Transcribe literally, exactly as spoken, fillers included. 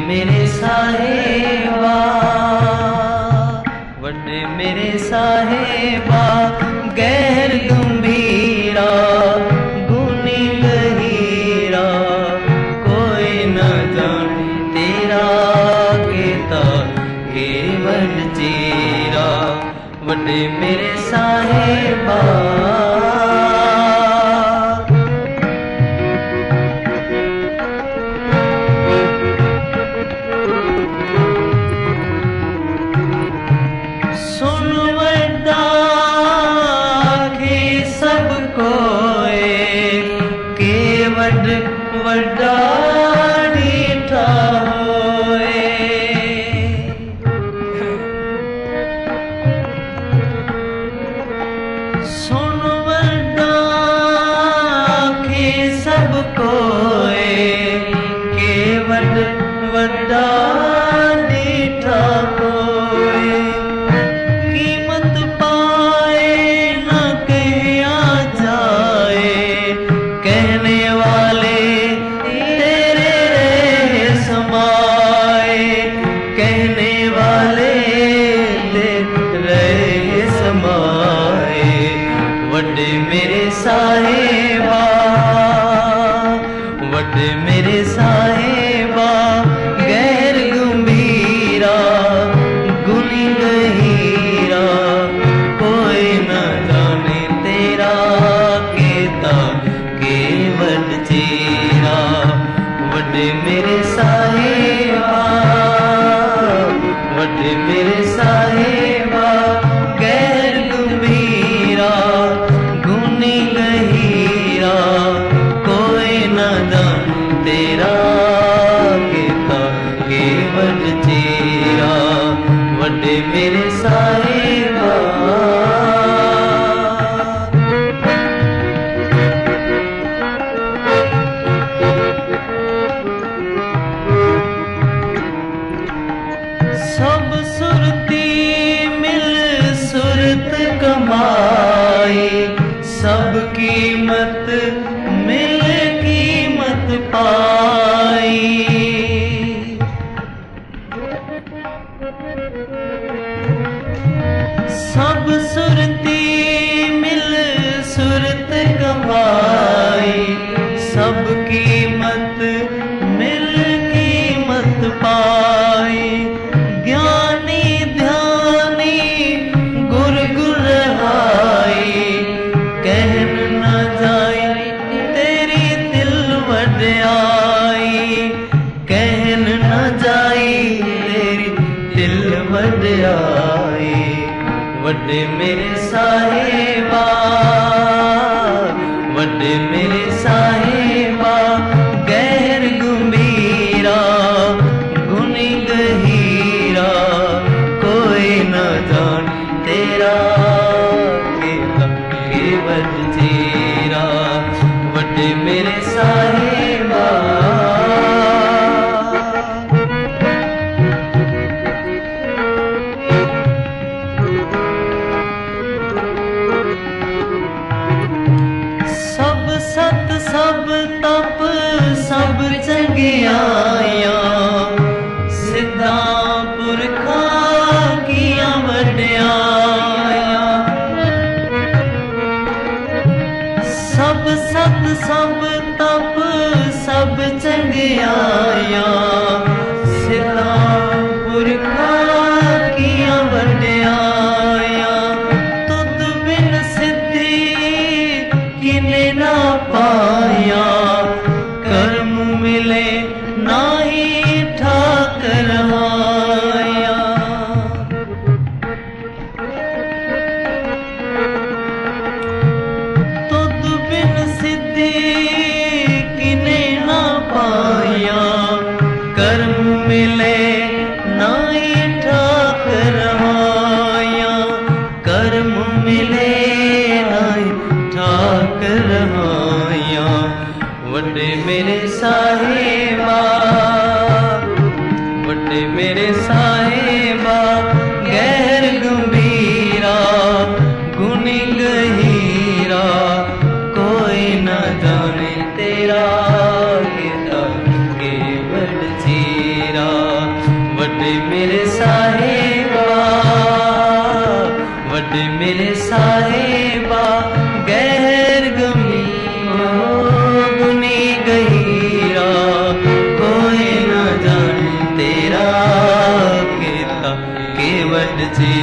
मेरे साहेबा, वड्डे मेरे साहेबा, गैर गंभीरा गुनी गहीरा, कोई न जाने तेरा केता केवल चीरा। वड्डे मेरे साहेबा, वड्डा डीठा होए, सुन वड्डा के सब कोए, के वड वड्डा डीठा होए। कीमत पाए न कहिया जाए, कहने वाले कहने वाले रहे समाए। वड्डे मेरे साहेबा, वड्डे मेरे साहेबा, गैर गंभीरा गुनी गहीरा, कोई न जाने तेरा केता केवल चीरा। वड्डे मेरे साहेबा, वड्डे मेरे साहेबा, गैर गंभीरा गुनी गहीरा, कोई न जाने तेरा केता केवल चीरा। वड्डे मेरे साहेबा, सब सुरती मिल सुरत कमाई, सब कीमत मिल कीमत पाई। सब सुरती मिल सुरत कमाई, सब कीमत मिल कीमत पाई। ज्ञानी ध्यानी गुर गुरहाई, कहन न जाए तेरी दिल वड्याई, कहन न जाए तेरी दिल वड्याई। वड्डे मेरे साहेबा, वड्डे मेरे साहेबा, गैर गंभीरा गुनी गहीरा, कोई न जाने तेरा केता केवल चीरा। वड्डे मेरे साहेबा, सब सत सब तप सब चंगियाया, सिद्धा पुरखा किया वड्याया। सब सत सब तप सब चंगियाया, सिद्धा पुरखा किया वड्याया। तुद बिन सिद्धि किने ना पाया, कर्म मिले नाही ठाकर आया। तुद बिन सिद्धि किने ना पाया, कर्म मिले नाही ठाकर आया। कर्म मिले नाही ठाकर आया। वड्डे मेरे साहेबा, वड्डे मेरे साहेबा, गैर गंभीरा गुनी गहीरा, कोई न जाने तेरा केता केवल चीरा। जी